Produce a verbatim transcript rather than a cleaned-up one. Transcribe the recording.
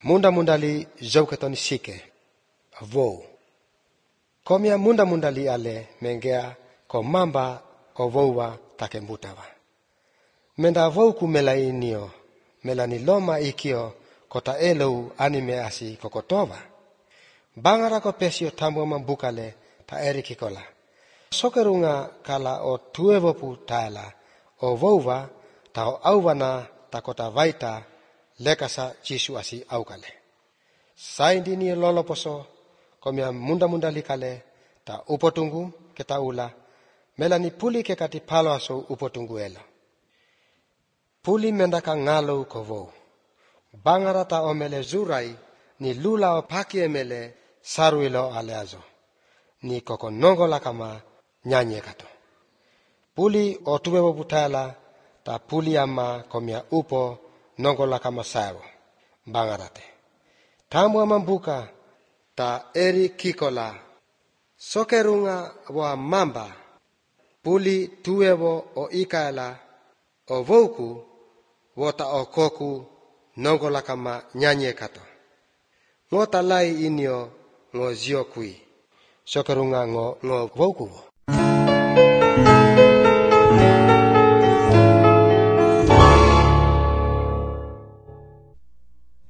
Munda mundali zauketon sike. Vou. Komia munda mundali ale mengea ko mamba o vouwa takembutawa. Menda vou ku mela inio, mela ni loma ikio kota elou anime asi kokotowa. Bangara ko pesio tambo mambukale ta erikikola. Sokerunga kala o tuevopu tala o vouwa ta o auwana ta kota vaita lekasa Jisu asi aukale. Saindi ni loloposo komia munda munda likale ta upotungu keta ula melani puli ke kati palo aso upotungu elo. Puli mendaka ngalo kovo. Bangara ta omele zurai ni lula o paki emele saruilo aleazo. Ni koko nongo lakama nyanye kato. Puli o tuwewo butala ta puli ama komia upo nongo lakama sawo. Bangarate. Tamu amambuka ta eri kikola. Sokerunga wa mamba. Puli tuwewo o ikala o voku wota o koku nongo lakama nyanye kato. Ngota lai inyo ngo zio kui. Sokerunga ngo ngo voku.